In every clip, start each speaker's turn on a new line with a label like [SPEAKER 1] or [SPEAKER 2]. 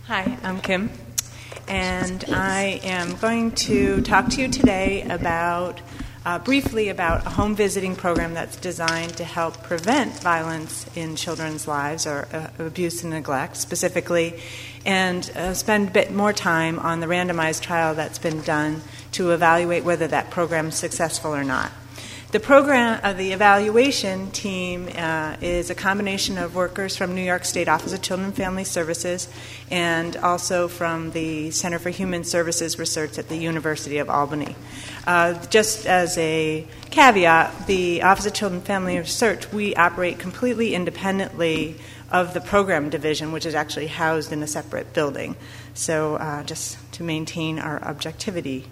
[SPEAKER 1] Hi, I'm Kim, and I am going to talk to you today about, briefly about a home visiting program that's designed to help prevent violence in children's lives or abuse and neglect specifically, and spend a bit more time on the randomized trial that's been done to evaluate whether that program is successful or not. The program, the evaluation team is a combination of workers from New York State Office of Children and Family Services and also from the Center for Human Services Research at the University of Albany. Just as a caveat, the Office of Children and Family Research, we operate completely independently of the program division, which is actually housed in a separate building. So just to maintain our objectivity.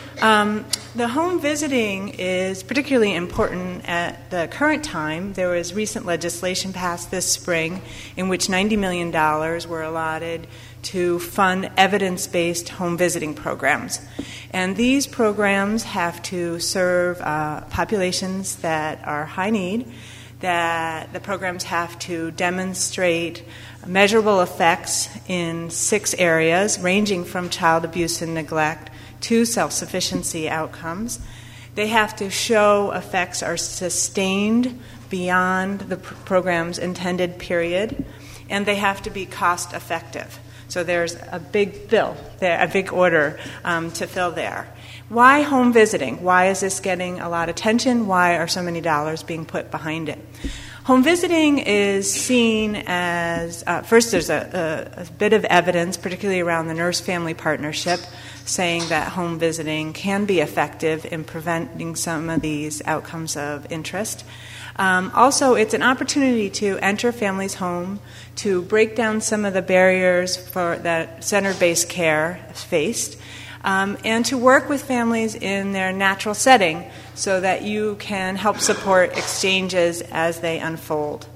[SPEAKER 1] The home visiting is particularly important at the current time. There was recent legislation passed this spring in which $90 million were allotted to fund evidence-based home visiting programs. And these programs have to serve populations that are high need, that the programs have to demonstrate measurable effects in 6 areas, ranging from child abuse and neglect to self-sufficiency outcomes. They have to show effects are sustained beyond the program's intended period, and they have to be cost-effective. So there's a big bill, a big order to fill there. Why home visiting? Why is this getting a lot of attention? Why are so many dollars being put behind it? Home visiting is seen as, first there's a bit of evidence, particularly around the nurse-family partnership, saying that home visiting can be effective in preventing some of these outcomes of interest. Also, it's an opportunity to enter families' home, to break down some of the barriers for that center-based care faced, and to work with families in their natural setting so that you can help support exchanges as they unfold.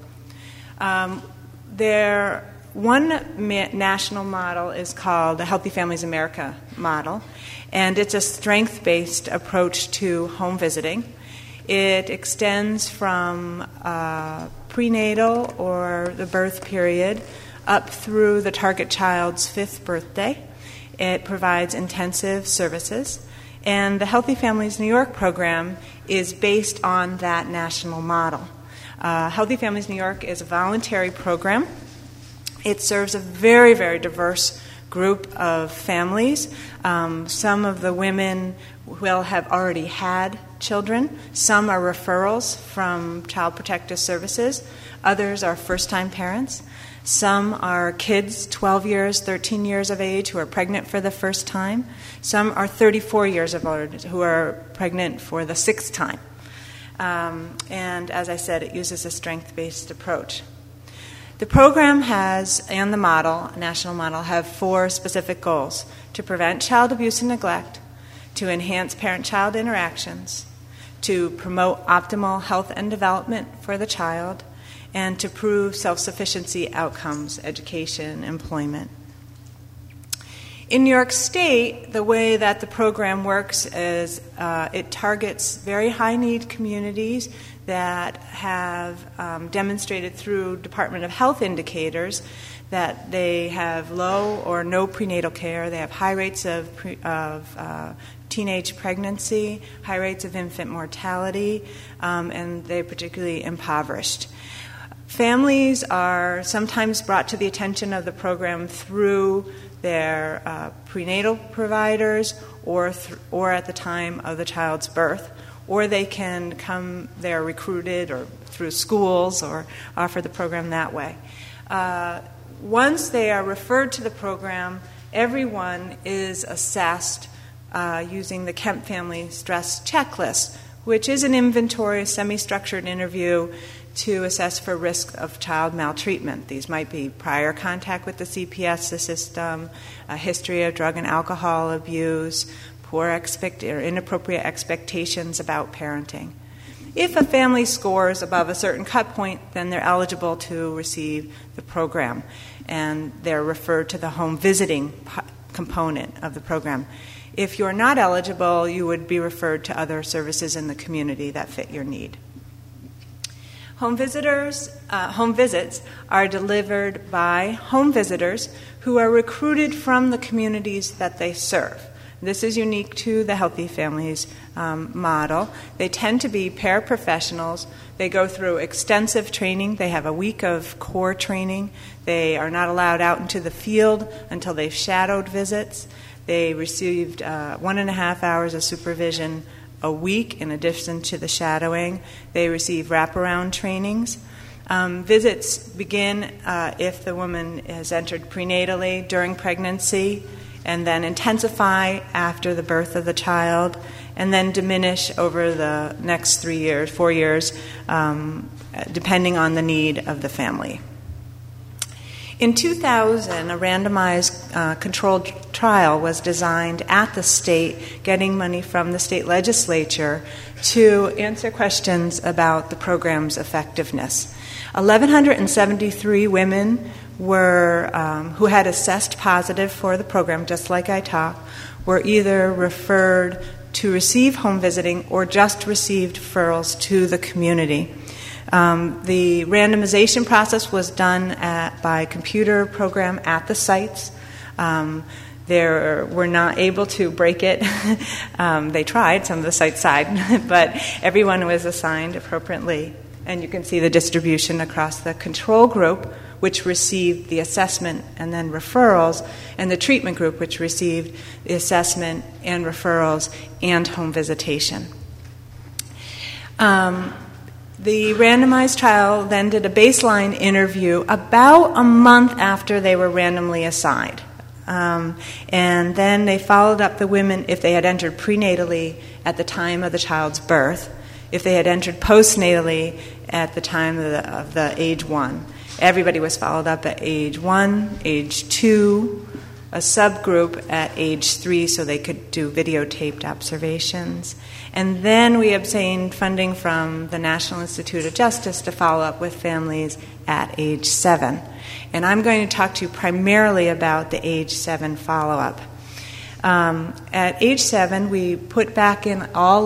[SPEAKER 1] One national model is called the Healthy Families America model, and it's a strength-based approach to home visiting. It extends from prenatal or the birth period up through the target child's 5th birthday. It provides intensive services, and the Healthy Families New York program is based on that national model. Healthy Families New York is a voluntary program. It serves a very, very diverse group of families. Some of the women will have already had children. Some are referrals from Child Protective Services. Others are first-time parents. Some are kids 12 years, 13 years of age who are pregnant for the first time. Some are 34 years of age who are pregnant for the 6th time. And as I said, it uses a strength-based approach. The program and the model, national model, have 4 specific goals: to prevent child abuse and neglect, to enhance parent-child interactions, to promote optimal health and development for the child, and to prove self-sufficiency outcomes, education, employment. In New York State, the way that the program works is it targets very high-need communities that have demonstrated through Department of Health indicators that they have low or no prenatal care. They have high rates of teenage pregnancy, high rates of infant mortality, and they're particularly impoverished. Families are sometimes brought to the attention of the program through their prenatal providers or at the time of the child's birth, or they can come, they're recruited or through schools or offer the program that way. Once they are referred to the program, everyone is assessed using the Kemp Family Stress Checklist, which is an inventory, semi-structured interview to assess for risk of child maltreatment. These might be prior contact with the CPS system, a history of drug and alcohol abuse, poor or inappropriate expectations about parenting. If a family scores above a certain cut point, then they're eligible to receive the program, and they're referred to the home visiting component of the program. If you're not eligible, you would be referred to other services in the community that fit your need. Home visits are delivered by home visitors who are recruited from the communities that they serve. This is unique to the Healthy Families model. They tend to be paraprofessionals. They go through extensive training. They have a week of core training. They are not allowed out into the field until they've shadowed visits. They received 1.5 hours of supervision a week in addition to the shadowing. They receive wraparound trainings. Visits begin if the woman has entered prenatally during pregnancy, and then intensify after the birth of the child, and then diminish over the next 4 years, depending on the need of the family. In 2000, a randomized controlled trial was designed at the state, getting money from the state legislature to answer questions about the program's effectiveness. 1,173 women who had assessed positive for the program, just like I talked, were either referred to receive home visiting or just received referrals to the community. The randomization process was done by computer program at the sites. They were not able to break it. They tried, some of the sites tried, but everyone was assigned appropriately. And you can see the distribution across the control group, which received the assessment and then referrals, and the treatment group, which received the assessment and referrals and home visitation. The randomized trial then did a baseline interview about a month after they were randomly assigned. And then they followed up the women if they had entered prenatally at the time of the child's birth, if they had entered postnatally at the time of the age 1. Everybody was followed up at age 1, age 2, a subgroup at age 3 so they could do videotaped observations. And then we obtained funding from the National Institute of Justice to follow up with families at age 7. And I'm going to talk to you primarily about the age 7 follow-up. At age 7, we put back in all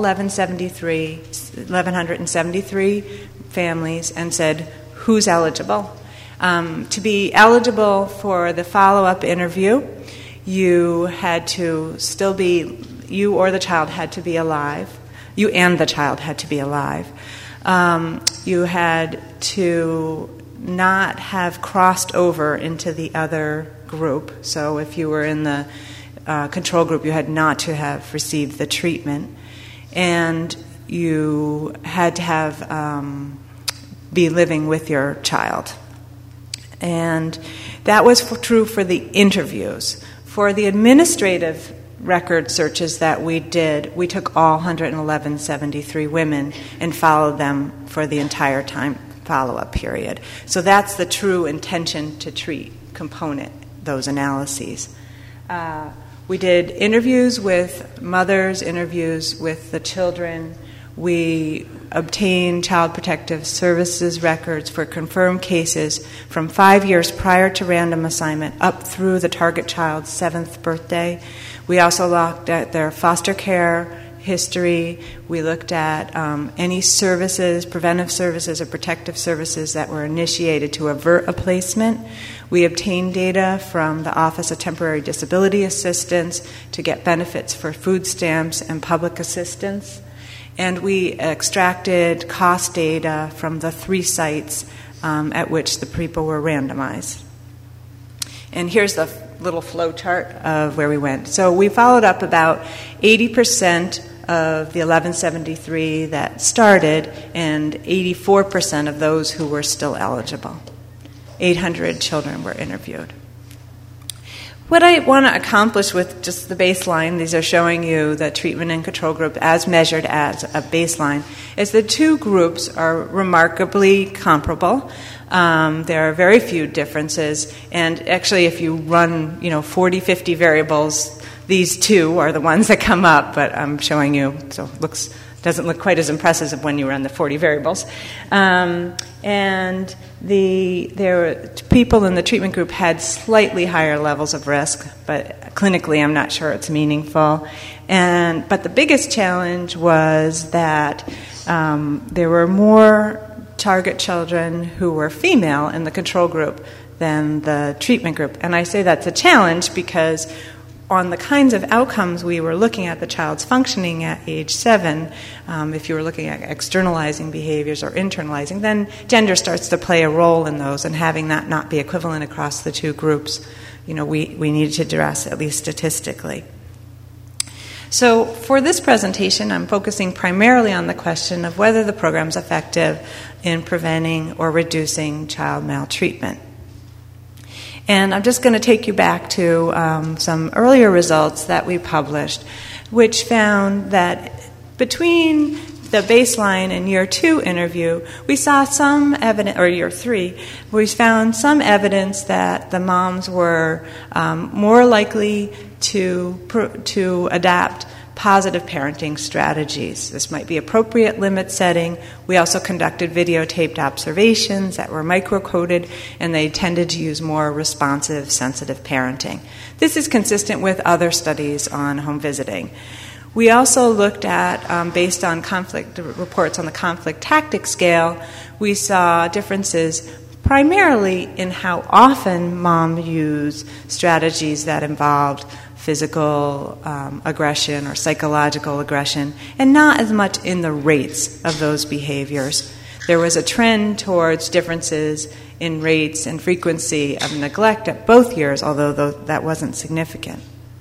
[SPEAKER 1] 1,173 families and said, who's eligible? To be eligible for the follow-up interview, you or the child had to be alive. You and the child had to be alive. You had to not have crossed over into the other group. So if you were in the control group, you had not to have received the treatment. And you had to have be living with your child. And that was true for the interviews. For the administrative record searches that we did, we took all 11173 women and followed them for the entire time follow-up period. So that's the true intention to treat component, those analyses. We did interviews with mothers, interviews with the children. We obtained Child Protective Services records for confirmed cases from 5 years prior to random assignment up through the target child's 7th birthday. We also looked at their foster care history. We looked at any services, preventive services or protective services that were initiated to avert a placement. We obtained data from the Office of Temporary Disability Assistance to get benefits for food stamps and public assistance. And we extracted cost data from the 3 sites at which the people were randomized. And here's the little flow chart of where we went. So we followed up about 80% of the 1173 that started and 84% of those who were still eligible. 800 children were interviewed. What I want to accomplish with just the baseline, these are showing you the treatment and control group as measured as a baseline, is the 2 groups are remarkably comparable. There are very few differences, and actually if you run 40, 50 variables, these 2 are the ones that come up, but I'm showing you, so it doesn't look quite as impressive when you run the 40 variables. And people in the treatment group had slightly higher levels of risk, but clinically I'm not sure it's meaningful. But the biggest challenge was that there were more target children who were female in the control group than the treatment group. And I say that's a challenge because on the kinds of outcomes we were looking at the child's functioning at age 7, if you were looking at externalizing behaviors or internalizing, then gender starts to play a role in those, and having that not be equivalent across the two groups, we needed to address, at least statistically. So for this presentation, I'm focusing primarily on the question of whether the program is effective in preventing or reducing child maltreatment. And I'm just going to take you back to some earlier results that we published, which found that between the baseline and year 2 interview, we saw some evidence, or year 3, we found some evidence that the moms were more likely to adapt positive parenting strategies. This might be appropriate limit setting. We also conducted videotaped observations that were microcoded, and they tended to use more responsive, sensitive parenting. This is consistent with other studies on home visiting. We also looked at, based on conflict reports on the conflict tactic scale, we saw differences primarily in how often mom used strategies that involved physical aggression or psychological aggression, and not as much in the rates of those behaviors. There was a trend towards differences in rates and frequency of neglect at both years, although that wasn't significant.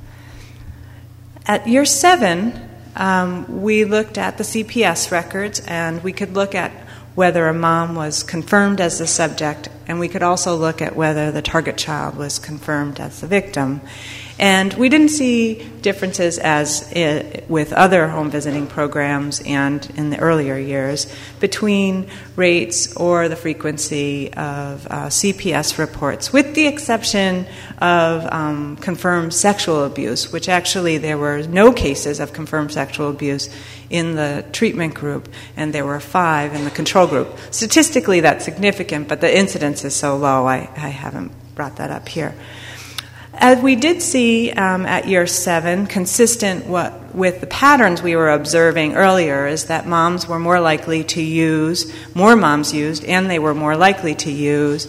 [SPEAKER 1] At year 7, we looked at the CPS records, and we could look at whether a mom was confirmed as the subject, and we could also look at whether the target child was confirmed as the victim. And we didn't see differences as with other home visiting programs and in the earlier years between rates or the frequency of CPS reports, with the exception of confirmed sexual abuse, which actually there were no cases of confirmed sexual abuse in the treatment group, and there were 5 in the control group. Statistically, that's significant, but the incidence is so low, I haven't brought that up here. As we did see at year 7, consistent with the patterns we were observing earlier, is that moms were more likely to use, more moms used, and they were more likely to use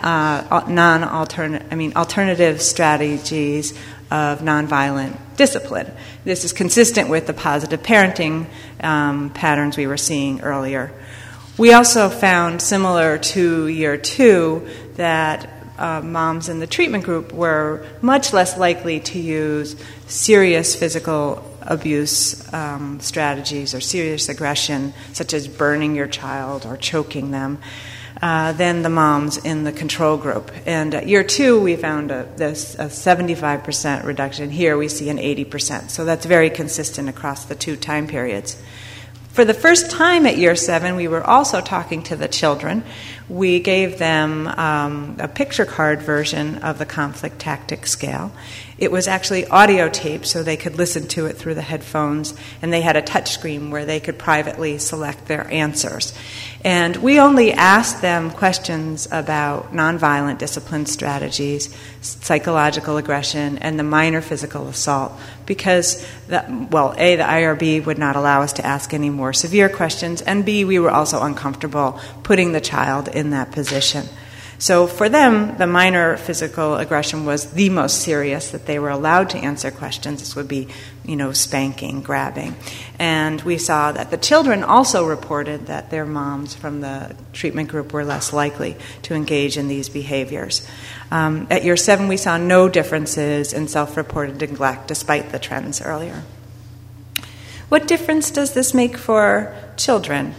[SPEAKER 1] alternative strategies of nonviolent discipline. This is consistent with the positive parenting patterns we were seeing earlier. We also found, similar to year 2, that moms in the treatment group were much less likely to use serious physical abuse strategies or serious aggression, such as burning your child or choking them, than the moms in the control group. And at year 2, we found a 75% reduction. Here we see an 80%. So that's very consistent across the 2 time periods. For the first time at year 7, we were also talking to the children. We gave them a picture card version of the conflict tactic scale. It was actually audio taped, so they could listen to it through the headphones, and they had a touch screen where they could privately select their answers. And we only asked them questions about nonviolent discipline strategies, psychological aggression, and the minor physical assault, because, A, the IRB would not allow us to ask any more severe questions, and B, we were also uncomfortable putting the child in that position. So for them, the minor physical aggression was the most serious that they were allowed to answer questions. This would be, spanking, grabbing. And we saw that the children also reported that their moms from the treatment group were less likely to engage in these behaviors. At year 7, we saw no differences in self-reported neglect, despite the trends earlier. What difference does this make for children?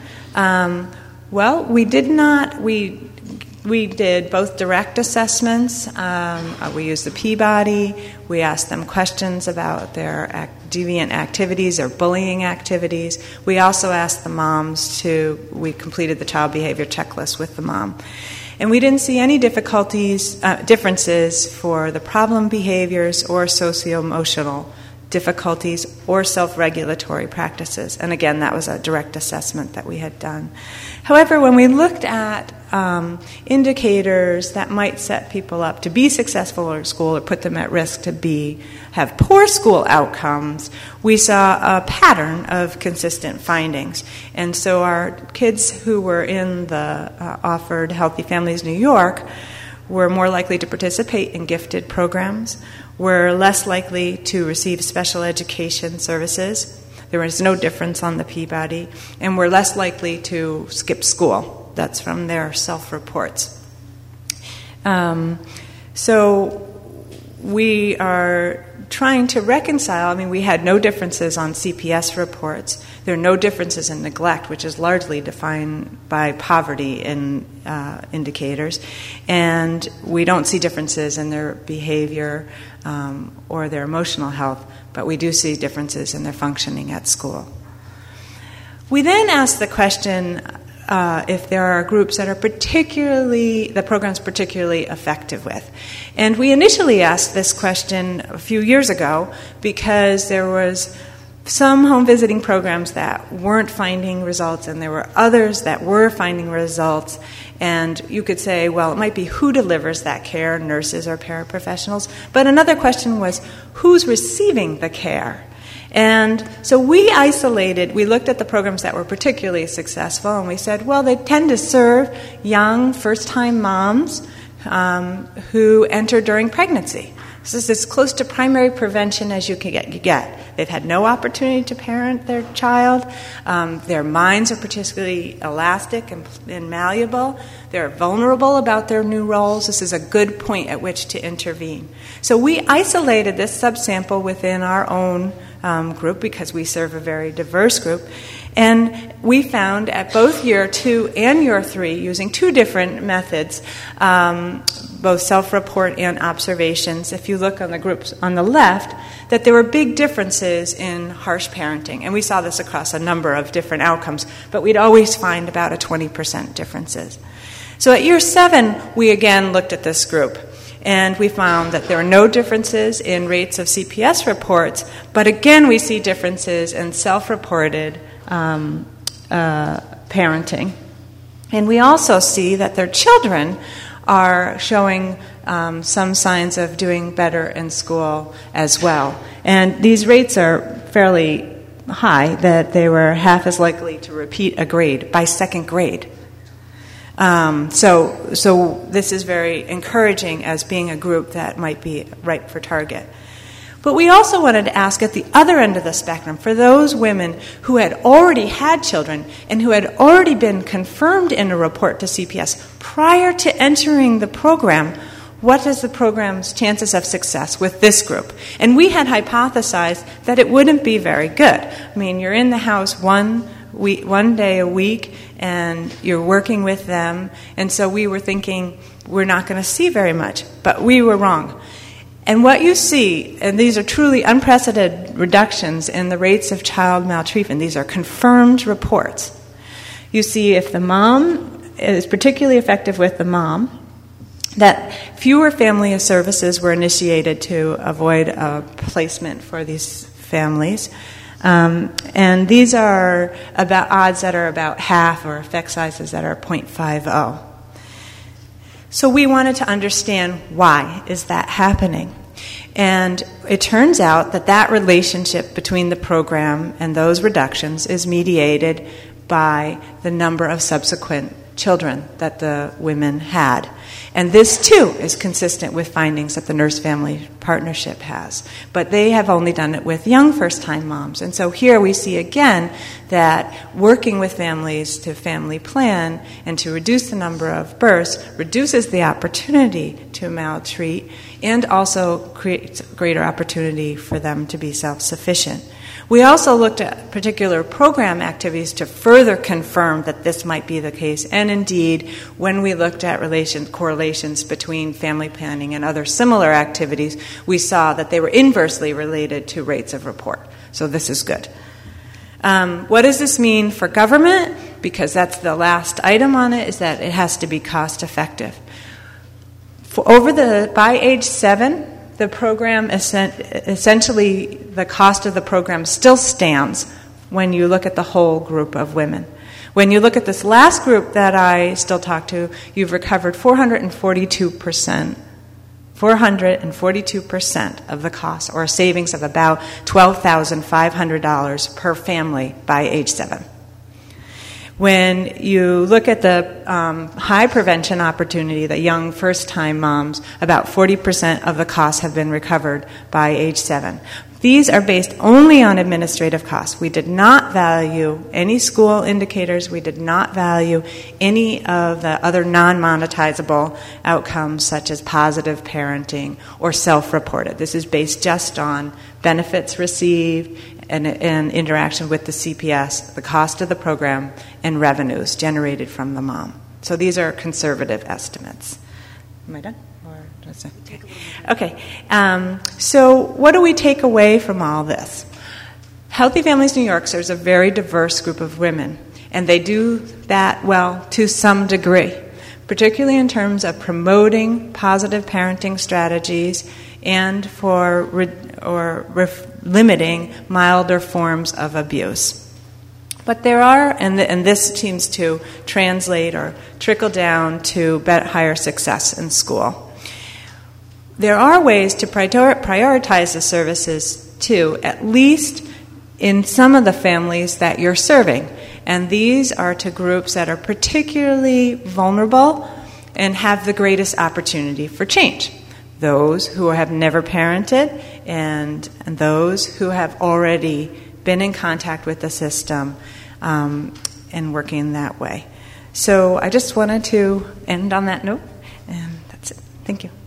[SPEAKER 1] We did both direct assessments. We used the Peabody. We asked them questions about their deviant activities or bullying activities. We also asked the moms we completed the child behavior checklist with the mom. And we didn't see any differences for the problem behaviors or socio-emotional difficulties, or self-regulatory practices. And again, that was a direct assessment that we had done. However, when we looked at indicators that might set people up to be successful in school or put them at risk to have poor school outcomes, we saw a pattern of consistent findings. And so our kids who were in the offered Healthy Families New York were more likely to participate in gifted programs, were less likely to receive special education services. There was no difference on the Peabody, and were less likely to skip school. That's from their self-reports. So we are trying to reconcile. I mean, we had no differences on CPS reports. There are no differences in neglect, which is largely defined by poverty in indicators. And we don't see differences in their behavior or their emotional health, but we do see differences in their functioning at school. We then asked the question if there are groups that are the program's particularly effective with. And we initially asked this question a few years ago because there was some home visiting programs that weren't finding results, and there were others that were finding results. And you could say, well, it might be who delivers that care, nurses or paraprofessionals. But another question was, who's receiving the care? And so we looked at the programs that were particularly successful, and we said, well, they tend to serve young, first-time moms who enter during pregnancy. This is as close to primary prevention as you can get. They've had no opportunity to parent their child. Their minds are particularly elastic and malleable. They're vulnerable about their new roles. This is a good point at which to intervene. So we isolated this subsample within our own group because we serve a very diverse group. And we found at both year 2 and year 3, using 2 different methods, both self-report and observations, if you look on the groups on the left, that there were big differences in harsh parenting. And we saw this across a number of different outcomes, but we'd always find about a 20% differences. So at year 7, we again looked at this group. And we found that there are no differences in rates of CPS reports, but again we see differences in self-reported parenting. And we also see that their children are showing some signs of doing better in school as well. And these rates are fairly high, that they were half as likely to repeat a grade by 2nd grade. So this is very encouraging as being a group that might be ripe for target. But we also wanted to ask at the other end of the spectrum, for those women who had already had children and who had already been confirmed in a report to CPS prior to entering the program, what is the program's chances of success with this group? And we had hypothesized that it wouldn't be very good. I mean, you're in the house one day a week, and you're working with them, and so we were thinking we're not going to see very much, but we were wrong. And what you see, and these are truly unprecedented reductions in the rates of child maltreatment, these are confirmed reports. You see if the mom is particularly effective with the mom, that fewer family services were initiated to avoid a placement for these families. And these are about odds that are about half, or effect sizes that are 0.50. So we wanted to understand why is that happening. And it turns out that relationship between the program and those reductions is mediated by the number of subsequent children that the women had. And this, too, is consistent with findings that the Nurse-Family Partnership has. But they have only done it with young first-time moms. And so here we see again that working with families to family plan and to reduce the number of births reduces the opportunity to maltreat and also creates greater opportunity for them to be self-sufficient. We also looked at particular program activities to further confirm that this might be the case. And indeed, when we looked at correlations between family planning and other similar activities, we saw that they were inversely related to rates of report. So this is good. What does this mean for government? Because that's the last item on it, is that it has to be cost effective. By age 7, the program, essentially the cost of the program still stands when you look at the whole group of women. When you look at this last group that I still talk to, you've recovered 442% of the cost, or a savings of about $12,500 per family by age 7. When you look at the high prevention opportunity, the young first-time moms, about 40% of the costs have been recovered by age 7. These are based only on administrative costs. We did not value any school indicators. We did not value any of the other non-monetizable outcomes such as positive parenting or self-reported. This is based just on benefits received and interaction with the CPS, the cost of the program, and revenues generated from the mom. So these are conservative estimates. Am I done? Okay. So what do we take away from all this? Healthy Families New York serves a very diverse group of women, and they do that well to some degree, particularly in terms of promoting positive parenting strategies and for limiting milder forms of abuse. But there are, and this seems to translate or trickle down to higher success in school. There are ways to prioritize the services, too, at least in some of the families that you're serving. And these are to groups that are particularly vulnerable and have the greatest opportunity for change. Those who have never parented and those who have already been in contact with the system and working that way. So I just wanted to end on that note, and that's it. Thank you.